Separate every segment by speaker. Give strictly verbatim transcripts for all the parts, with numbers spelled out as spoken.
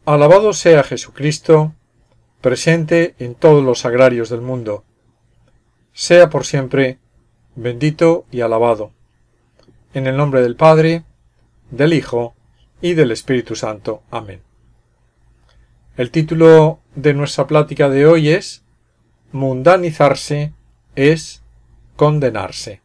Speaker 1: Alabado sea Jesucristo, presente en todos los sagrarios del mundo. Sea por siempre bendito y alabado. En el nombre del Padre, del Hijo y del Espíritu Santo. Amén. El título de nuestra plática de hoy es Mundanizarse es condenarse.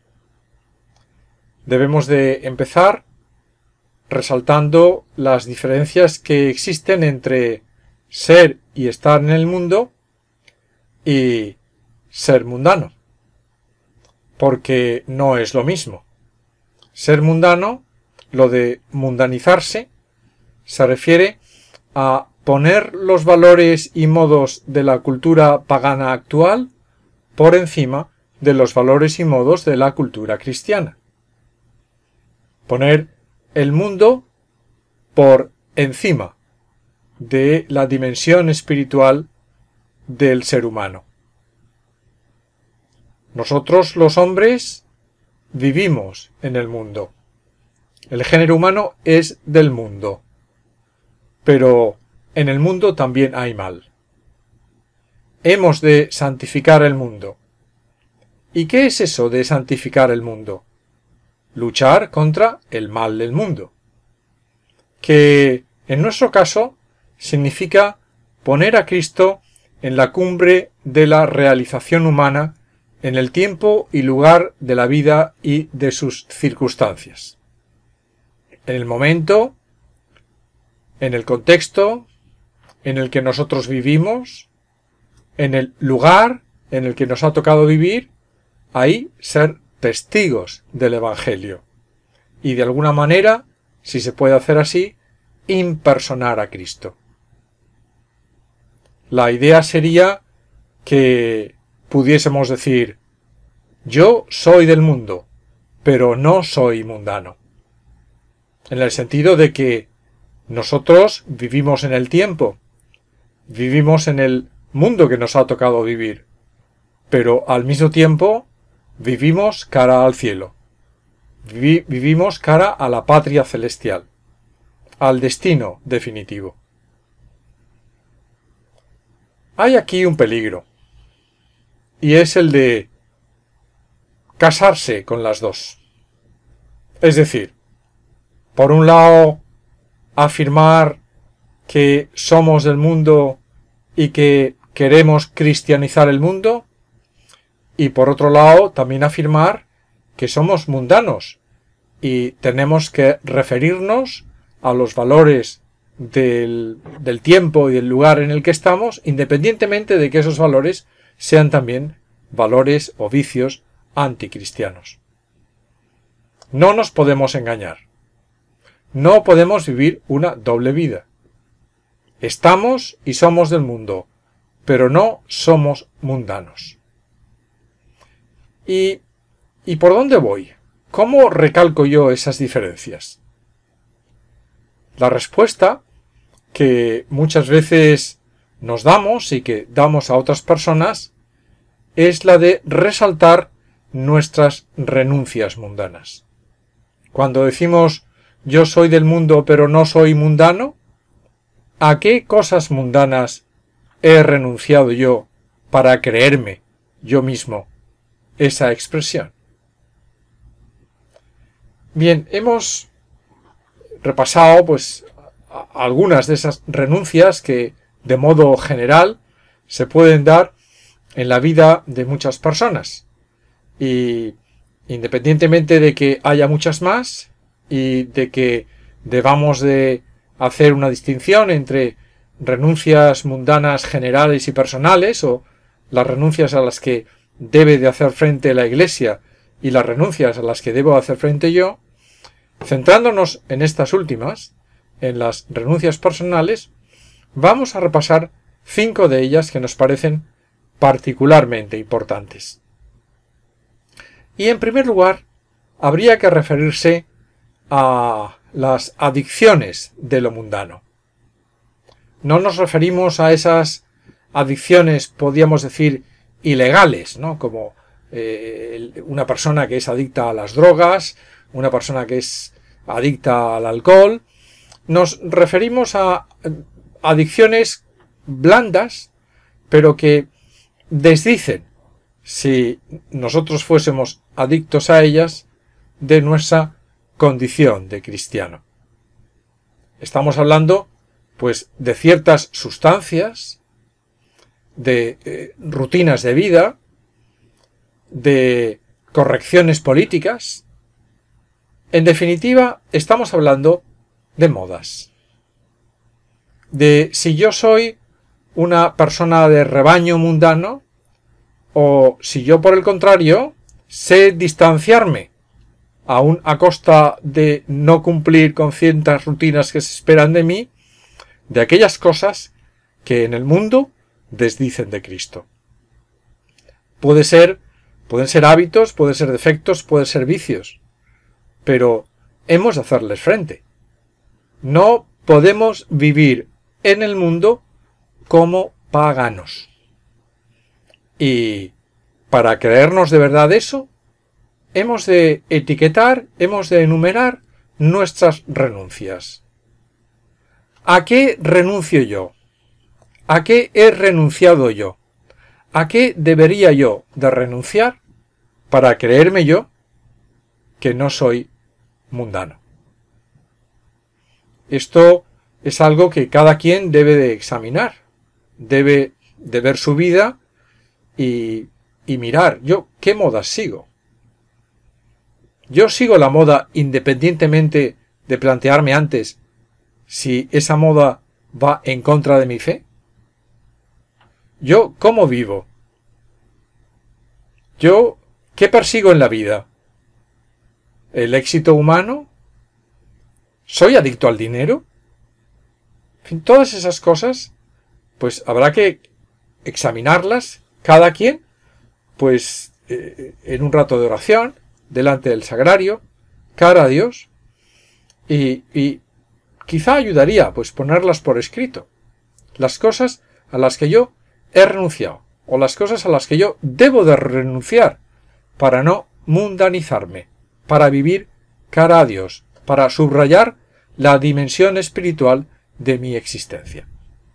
Speaker 1: Debemos de empezar resaltando las diferencias que existen entre ser y estar en el mundo y ser mundano, porque no es lo mismo. Ser mundano, lo de mundanizarse, se refiere a poner los valores y modos de la cultura pagana actual por encima de los valores y modos de la cultura cristiana. Poner el mundo por encima de la dimensión espiritual del ser humano. Nosotros, los hombres, vivimos en el mundo. El género humano es del mundo. Pero en el mundo también hay mal. Hemos de santificar el mundo. ¿Y qué es eso de santificar el mundo? Luchar contra el mal del mundo, que en nuestro caso significa poner a Cristo en la cumbre de la realización humana en el tiempo y lugar de la vida y de sus circunstancias. En el momento, en el contexto en el que nosotros vivimos, en el lugar en el que nos ha tocado vivir, ahí ser testigos del Evangelio y de alguna manera, si se puede hacer así, impersonar a Cristo. La idea sería que pudiésemos decir: yo soy del mundo, pero no soy mundano. En el sentido de que nosotros vivimos en el tiempo, vivimos en el mundo que nos ha tocado vivir, pero al mismo tiempo vivimos cara al cielo, Vivi- vivimos cara a la patria celestial, al destino definitivo. Hay aquí un peligro, y es el de casarse con las dos. Es decir, por un lado, afirmar que somos del mundo y que queremos cristianizar el mundo, y por otro lado, también afirmar que somos mundanos y tenemos que referirnos a los valores del, del tiempo y del lugar en el que estamos, independientemente de que esos valores sean también valores o vicios anticristianos. No nos podemos engañar. No podemos vivir una doble vida. Estamos y somos del mundo, pero no somos mundanos. ¿Y, ¿Y por dónde voy? ¿Cómo recalco yo esas diferencias? La respuesta que muchas veces nos damos y que damos a otras personas es la de resaltar nuestras renuncias mundanas. Cuando decimos yo soy del mundo pero no soy mundano, ¿a qué cosas mundanas he renunciado yo para creerme yo mismo esa expresión? Bien, hemos repasado pues algunas de esas renuncias que de modo general se pueden dar en la vida de muchas personas, y independientemente de que haya muchas más y de que debamos de hacer una distinción entre renuncias mundanas generales y personales, o las renuncias a las que debe de hacer frente la Iglesia y las renuncias a las que debo hacer frente yo, centrándonos en estas últimas, en las renuncias personales, vamos a repasar cinco de ellas que nos parecen particularmente importantes. Y en primer lugar, habría que referirse a las adicciones de lo mundano. No nos referimos a esas adicciones, podríamos decir, ilegales, ¿no? Como eh, una persona que es adicta a las drogas, una persona que es adicta al alcohol. Nos referimos a adicciones blandas, pero que desdicen, si nosotros fuésemos adictos a ellas, de nuestra condición de cristiano. Estamos hablando, pues, de ciertas sustancias, de eh, rutinas de vida, de correcciones políticas. En definitiva, estamos hablando de modas. De si yo soy una persona de rebaño mundano o si yo, por el contrario, sé distanciarme, aun a costa de no cumplir con ciertas rutinas que se esperan de mí, de aquellas cosas que en el mundo desdicen de Cristo. Puede ser, pueden ser hábitos, pueden ser defectos, pueden ser vicios, pero hemos de hacerles frente. No podemos vivir en el mundo como paganos. Y para creernos de verdad eso, hemos de etiquetar, hemos de enumerar nuestras renuncias. ¿A qué renuncio yo? ¿A qué he renunciado yo? ¿A qué debería yo de renunciar para creerme yo que no soy mundano? Esto es algo que cada quien debe de examinar, debe de ver su vida y, y mirar, yo, ¿qué modas sigo? ¿Yo sigo la moda independientemente de plantearme antes si esa moda va en contra de mi fe? ¿Yo cómo vivo? ¿Yo qué persigo en la vida? ¿El éxito humano? ¿Soy adicto al dinero? En fin, todas esas cosas, pues habrá que examinarlas, cada quien, pues eh, en un rato de oración, delante del sagrario, cara a Dios, y, y quizá ayudaría, pues ponerlas por escrito, las cosas a las que yo he renunciado, o las cosas a las que yo debo de renunciar, para no mundanizarme, para vivir cara a Dios, para subrayar la dimensión espiritual de mi existencia.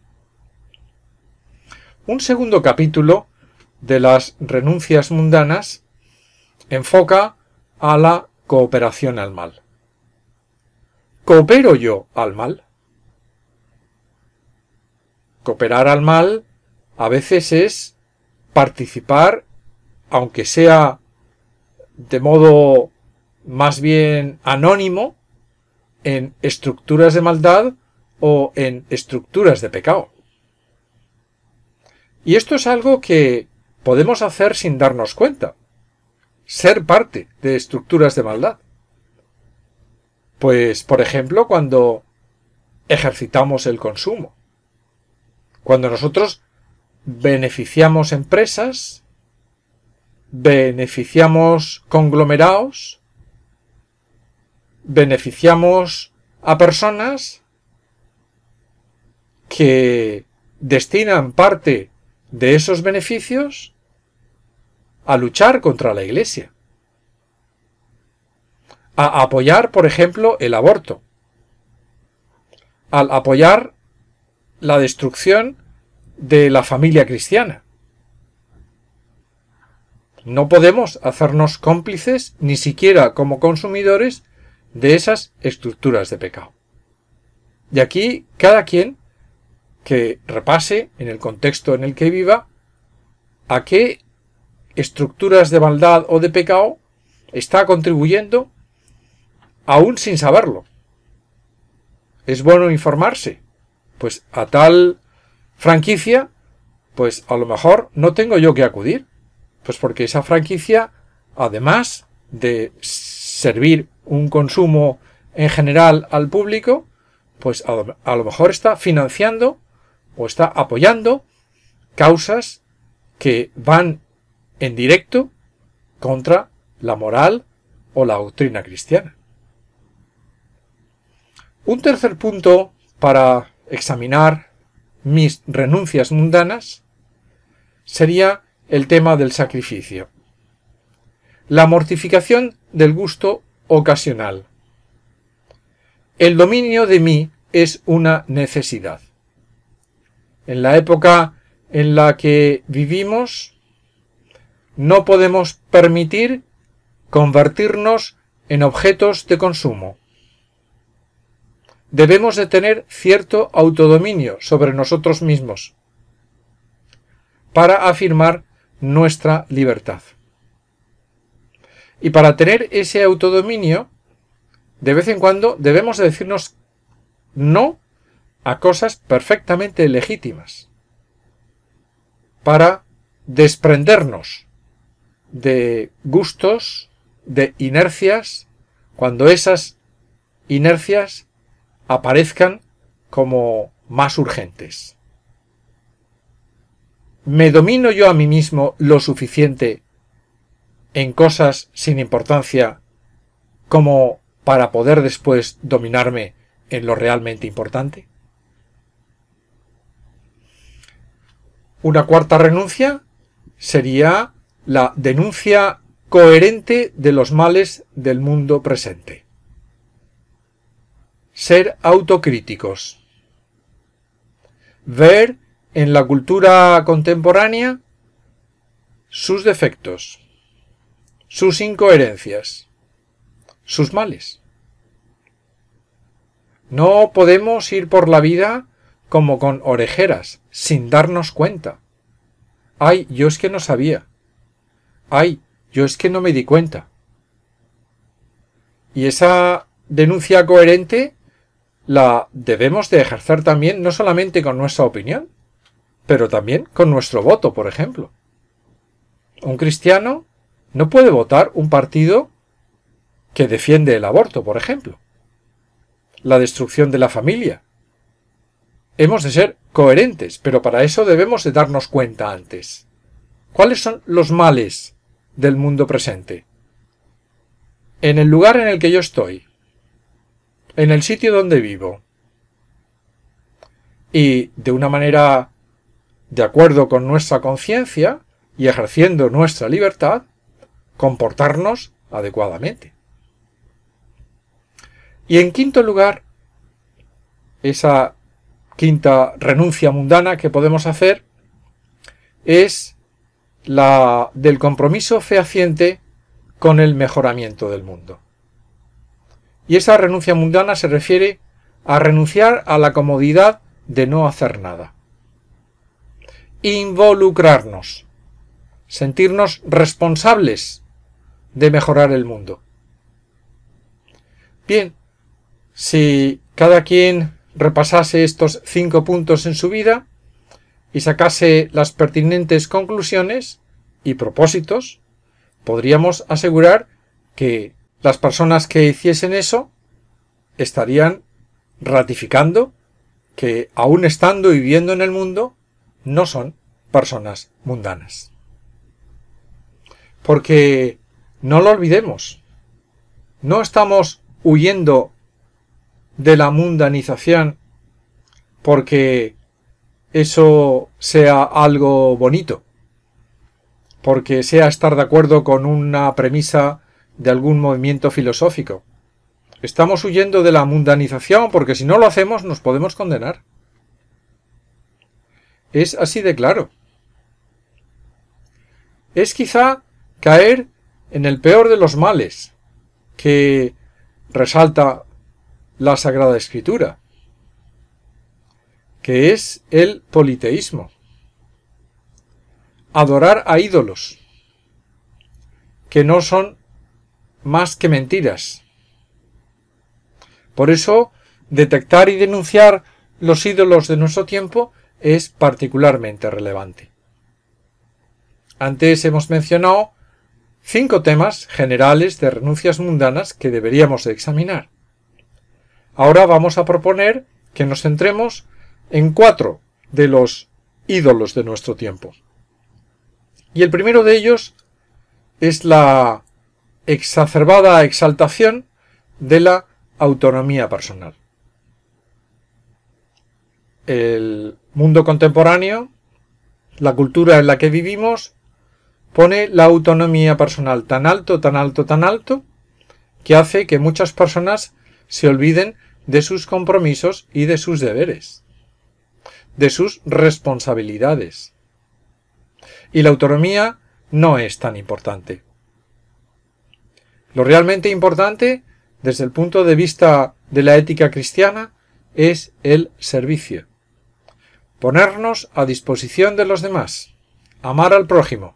Speaker 1: Un segundo capítulo de las renuncias mundanas enfoca a la cooperación al mal. ¿Coopero yo al mal? Cooperar al mal a veces es participar, aunque sea de modo más bien anónimo, en estructuras de maldad o en estructuras de pecado. Y esto es algo que podemos hacer sin darnos cuenta. Ser parte de estructuras de maldad. Pues, por ejemplo, cuando ejercitamos el consumo. Cuando nosotros beneficiamos empresas, beneficiamos conglomerados, beneficiamos a personas que destinan parte de esos beneficios a luchar contra la Iglesia, a apoyar, por ejemplo, el aborto, al apoyar la destrucción de la familia cristiana. No podemos hacernos cómplices, ni siquiera como consumidores, de esas estructuras de pecado. Y aquí cada quien que repase, en el contexto en el que viva, a qué estructuras de maldad o de pecado está contribuyendo aún sin saberlo. Es bueno informarse. Pues a tal franquicia, pues a lo mejor no tengo yo que acudir. Pues porque esa franquicia, además de servir un consumo en general al público, pues a lo, a lo mejor está financiando o está apoyando causas que van en directo contra la moral o la doctrina cristiana. Un tercer punto para examinar mis renuncias mundanas sería el tema del sacrificio. La mortificación del gusto ocasional. El dominio de mí es una necesidad. En la época en la que vivimos, no podemos permitir convertirnos en objetos de consumo. Debemos de tener cierto autodominio sobre nosotros mismos para afirmar nuestra libertad. Y para tener ese autodominio, de vez en cuando debemos de decirnos no a cosas perfectamente legítimas, para desprendernos de gustos, de inercias, cuando esas inercias aparezcan como más urgentes. ¿Me domino yo a mí mismo lo suficiente en cosas sin importancia como para poder después dominarme en lo realmente importante? Una cuarta renuncia sería la denuncia coherente de los males del mundo presente. Ser autocríticos. Ver en la cultura contemporánea sus defectos, sus incoherencias, sus males. No podemos ir por la vida como con orejeras, sin darnos cuenta. Ay, yo es que no sabía. Ay, yo es que no me di cuenta. Y esa denuncia coherente la debemos de ejercer también, no solamente con nuestra opinión, pero también con nuestro voto, por ejemplo. Un cristiano no puede votar un partido que defiende el aborto, por ejemplo, la destrucción de la familia. Hemos de ser coherentes, pero para eso debemos de darnos cuenta antes. ¿Cuáles son los males del mundo presente? En el lugar en el que yo estoy, en el sitio donde vivo, y de una manera de acuerdo con nuestra conciencia y ejerciendo nuestra libertad, comportarnos adecuadamente. Y en quinto lugar, esa quinta renuncia mundana que podemos hacer es la del compromiso fehaciente con el mejoramiento del mundo. Y esa renuncia mundana se refiere a renunciar a la comodidad de no hacer nada. Involucrarnos, sentirnos responsables de mejorar el mundo. Bien, si cada quien repasase estos cinco puntos en su vida y sacase las pertinentes conclusiones y propósitos, podríamos asegurar que las personas que hiciesen eso estarían ratificando que, aun estando y viviendo en el mundo, no son personas mundanas. Porque no lo olvidemos, no estamos huyendo de la mundanización porque eso sea algo bonito, porque sea estar de acuerdo con una premisa de algún movimiento filosófico. Estamos huyendo de la mundanización porque si no lo hacemos nos podemos condenar. Es así de claro. Es quizá caer en el peor de los males que resalta la Sagrada Escritura, que es el politeísmo. Adorar a ídolos, que no son más que mentiras. Por eso, detectar y denunciar los ídolos de nuestro tiempo es particularmente relevante. Antes hemos mencionado cinco temas generales de renuncias mundanas que deberíamos de examinar. Ahora vamos a proponer que nos centremos en cuatro de los ídolos de nuestro tiempo. Y el primero de ellos es la exacerbada exaltación de la autonomía personal. El mundo contemporáneo, la cultura en la que vivimos, pone la autonomía personal tan alto, tan alto, tan alto, que hace que muchas personas se olviden de sus compromisos y de sus deberes, de sus responsabilidades. Y la autonomía no es tan importante. Lo realmente importante, desde el punto de vista de la ética cristiana, es el servicio. Ponernos a disposición de los demás, amar al prójimo.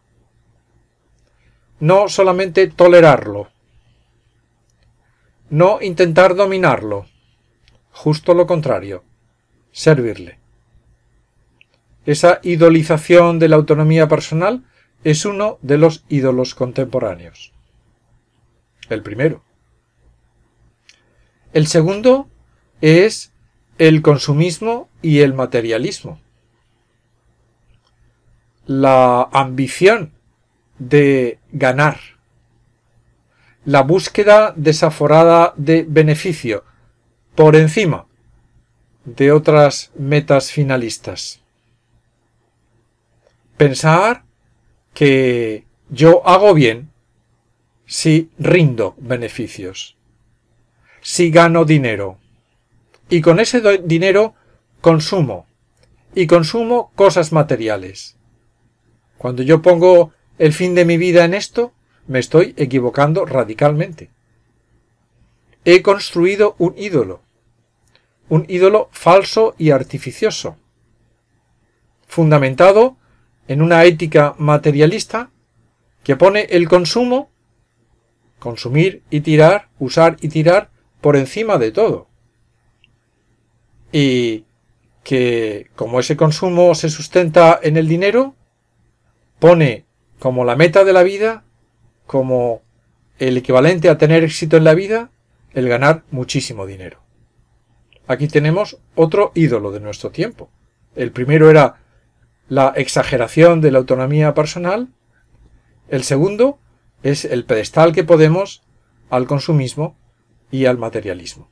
Speaker 1: No solamente tolerarlo, no intentar dominarlo, justo lo contrario, servirle. Esa idolización de la autonomía personal es uno de los ídolos contemporáneos. El primero. El segundo es el consumismo y el materialismo. La ambición de ganar, la búsqueda desaforada de beneficio por encima de otras metas finalistas. Pensar que yo hago bien si rindo beneficios, si gano dinero, y con ese dinero consumo, y consumo cosas materiales. Cuando yo pongo el fin de mi vida en esto, me estoy equivocando radicalmente. He construido un ídolo, un ídolo falso y artificioso, fundamentado en una ética materialista que pone el consumo, consumir y tirar, usar y tirar, por encima de todo. Y que, como ese consumo se sustenta en el dinero, pone como la meta de la vida, como el equivalente a tener éxito en la vida, el ganar muchísimo dinero. Aquí tenemos otro ídolo de nuestro tiempo. El primero era la exageración de la autonomía personal. El segundo es el pedestal que ponemos al consumismo y al materialismo.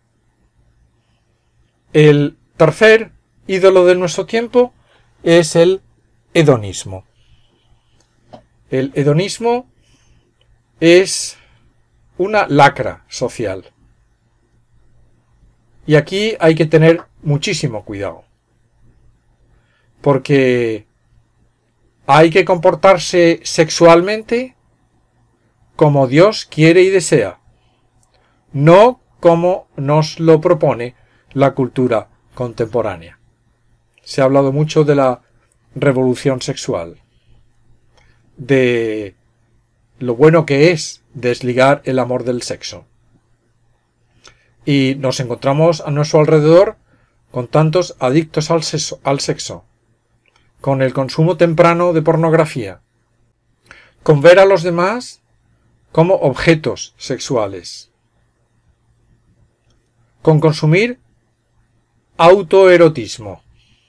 Speaker 1: El tercer ídolo de nuestro tiempo es el hedonismo. El hedonismo es una lacra social. Y aquí hay que tener muchísimo cuidado. Porque hay que comportarse sexualmente como Dios quiere y desea, no como nos lo propone la cultura contemporánea. Se ha hablado mucho de la revolución sexual, de lo bueno que es desligar el amor del sexo. Y nos encontramos a nuestro alrededor con tantos adictos al sexo, al sexo, con el consumo temprano de pornografía, con ver a los demás como objetos sexuales, con consumir autoerotismo.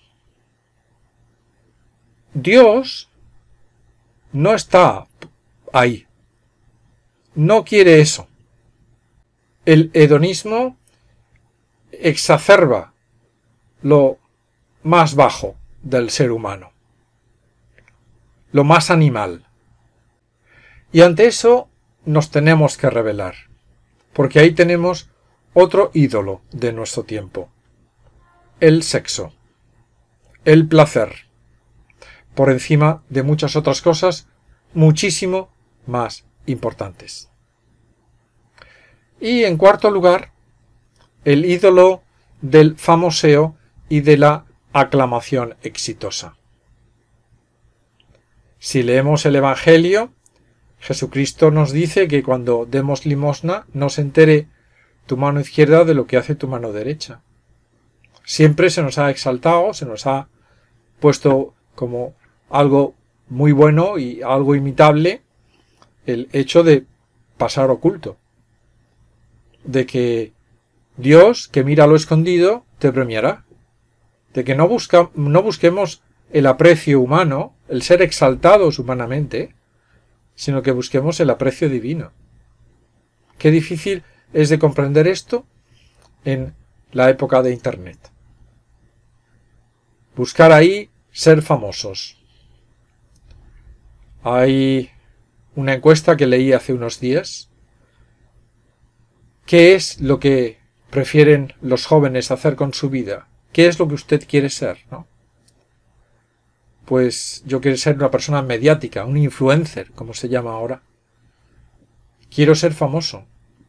Speaker 1: Dios no está ahí. No quiere eso. El hedonismo exacerba lo más bajo del ser humano, lo más animal. Y ante eso nos tenemos que rebelar, porque ahí tenemos otro ídolo de nuestro tiempo: el sexo, el placer, por encima de muchas otras cosas muchísimo más importantes. Y en cuarto lugar, el ídolo del famoseo y de la aclamación exitosa. Si leemos el Evangelio, Jesucristo nos dice que cuando demos limosna no se entere tu mano izquierda de lo que hace tu mano derecha. Siempre se nos ha exaltado, se nos ha puesto como algo muy bueno y algo imitable el hecho de pasar oculto, de que Dios, que mira lo escondido, te premiará, de que no, busca, no busquemos el aprecio humano, el ser exaltados humanamente, sino que busquemos el aprecio divino. Qué difícil es de comprender esto en la época de Internet. Buscar ahí ser famosos. Hay una encuesta que leí hace unos días. ¿Qué es lo que prefieren los jóvenes hacer con su vida? ¿Qué es lo que usted quiere ser, no? Pues yo quiero ser una persona mediática, un influencer, como se llama ahora. Quiero ser famoso.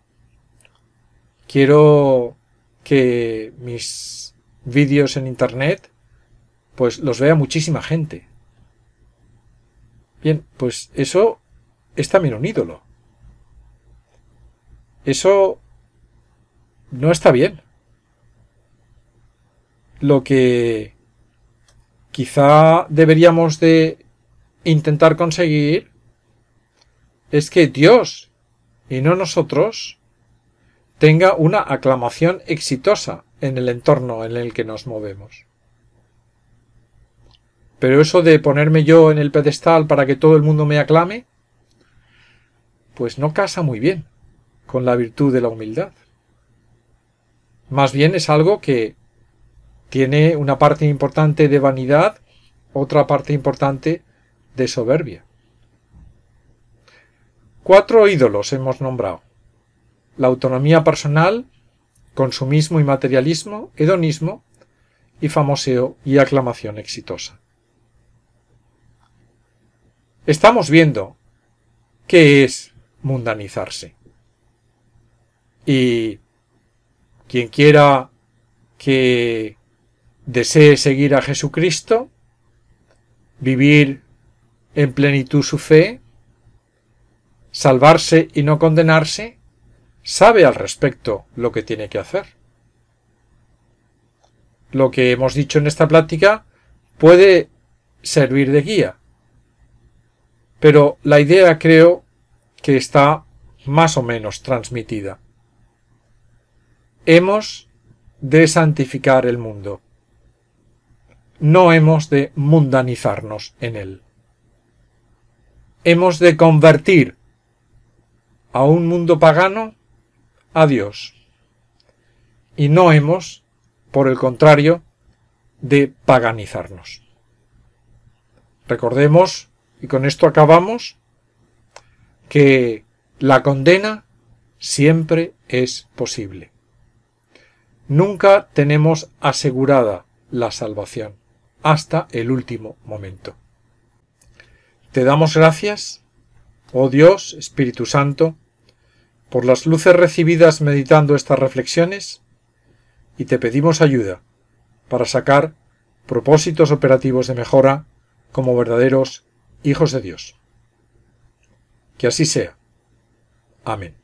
Speaker 1: Quiero que mis vídeos en internet pues los vea muchísima gente. Bien, pues eso es también un ídolo. Eso no está bien. Lo que quizá deberíamos de intentar conseguir es que Dios y no nosotros tenga una aclamación exitosa en el entorno en el que nos movemos. Pero eso de ponerme yo en el pedestal para que todo el mundo me aclame, pues no casa muy bien con la virtud de la humildad. Más bien es algo que tiene una parte importante de vanidad, otra parte importante de soberbia. Cuatro ídolos hemos nombrado: la autonomía personal, consumismo y materialismo, hedonismo y famoseo y aclamación exitosa. Estamos viendo qué es mundanizarse. Y quien quiera que desee seguir a Jesucristo, vivir en plenitud su fe, salvarse y no condenarse, sabe al respecto lo que tiene que hacer. Lo que hemos dicho en esta plática puede servir de guía, pero la idea creo que está más o menos transmitida. Hemos de santificar el mundo. No hemos de mundanizarnos en él. Hemos de convertir a un mundo pagano a Dios. Y no hemos, por el contrario, de paganizarnos. Recordemos, y con esto acabamos, que la condena siempre es posible. Nunca tenemos asegurada la salvación hasta el último momento. Te damos gracias, oh Dios, Espíritu Santo, por las luces recibidas meditando estas reflexiones, y te pedimos ayuda para sacar propósitos operativos de mejora como verdaderos hijos de Dios. Que así sea. Amén.